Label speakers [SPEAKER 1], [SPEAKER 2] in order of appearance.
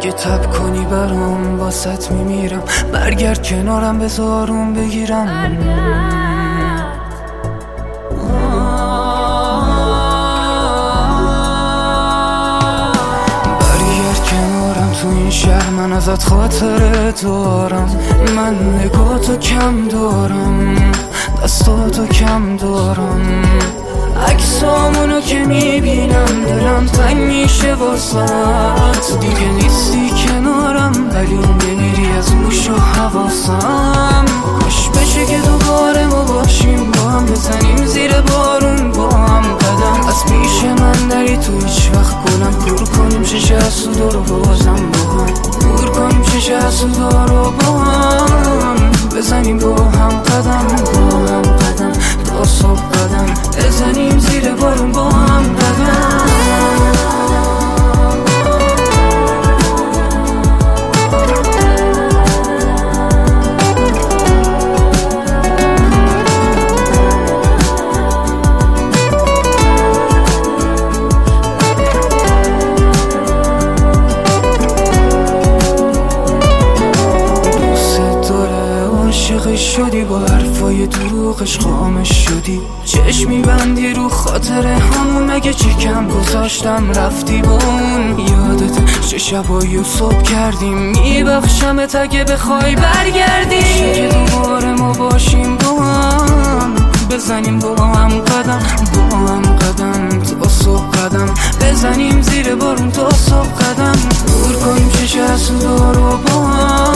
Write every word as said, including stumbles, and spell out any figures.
[SPEAKER 1] اگه تب کنی برام واسط میمیرم. برگرد کنارم بذارم بگیرم. برگرد کنارم تو این شهر من ازت خاطره دارم. من نگاهتو کم دارم دستاتو کم دارم. عکسامونو که میبینم دلم تنگ میشه واسات. دیگه نیستی کنارم ولی نمیری از گوش و حواسم. کاش بشه که دوباره ما باشیم با هم بزنیم زیر بارون با هم قدم. از پیش من نری تو هیچ وقت گلم. کور کنیم شش حسودا رو بازم با هم. کور کنیم شش حسودا رو با هم. بزنیم با هم قدم با هم قدم تا صبح قدم. بزنیم زیر بارون با هم قدم. عاشقش شدی با حرفای دروغش خامش شدی. چشمی بندی رو خاطره همون. مگه چه کم گذاشتم رفتی با اون. یادت چه شبایی و صبح کردیم. میبخشمت اگه بخوای برگردی. که دوباره ما باشیم با هم. بزنیم با هم قدم با هم قدم تا صبح قدم. بزنیم زیر بارون تا صبح قدم. دور کنیم شش حسودا رو با هم.